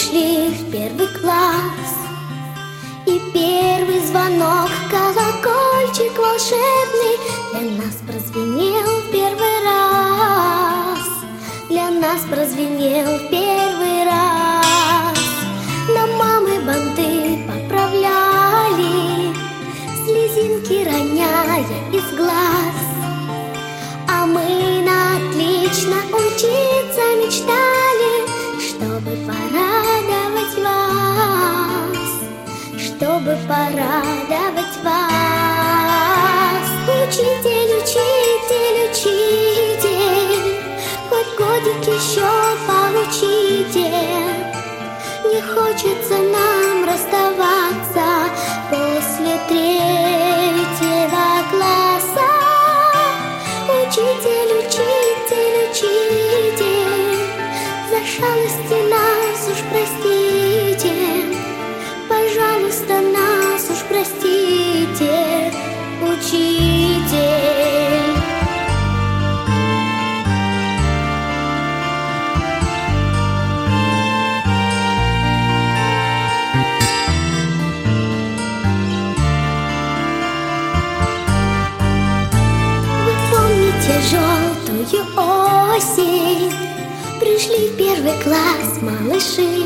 пришли в первый класс, и первый звонок, колокольчик волшебный для нас прозвенел в первый раз. Для нас прозвенел в первый раз. Нам мамы банты поправляли, слезинки роняя из глаз. А мы на отлично учиться мечтали, чтобы порадовать вас, чтобы порадовать вас. Учитель, учитель, учитель, хоть годик еще получите. Не хочется нам расставаться после третьего класса. Учитель, учитель, учитель, за шалости нас уж простите. Пожалуйста, нас уж простите, учитель. Желтую осень пришли в первый класс малыши.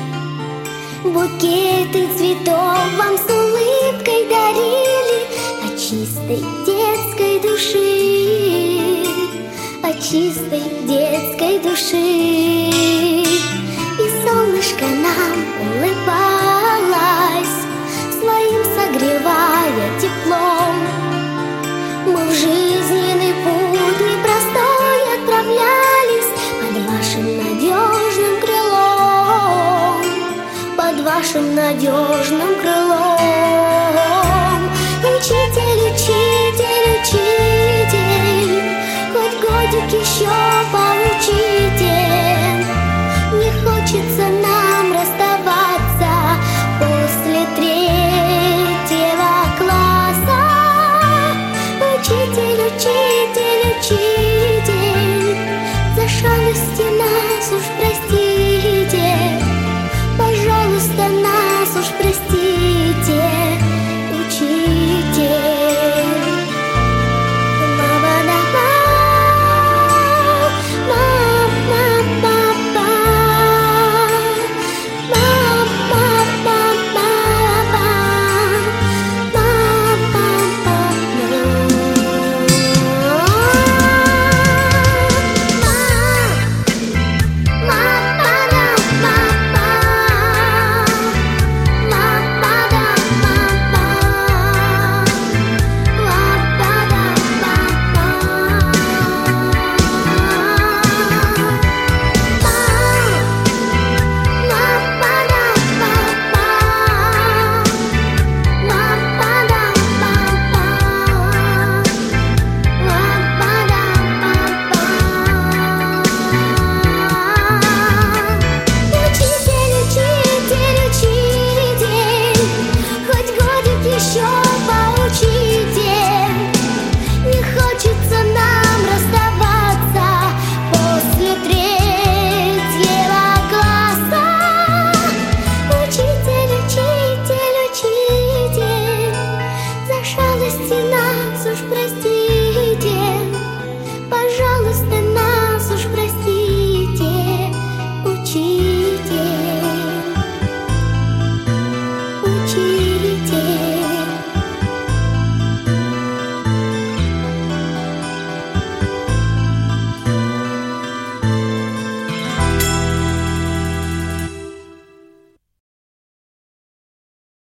Букеты цветов вам с улыбкой дарили от чистой детской души, от чистой детской души. И солнышко нам улыбалось, своим согревая теплом. Мы в жизненный путь непростой отправлялись под вашим надежным крылом, под вашим надежным крылом. Учитель, учитель, учитель, хоть годик еще получите. Не хочется нам расставаться после третьего класса. Учитель,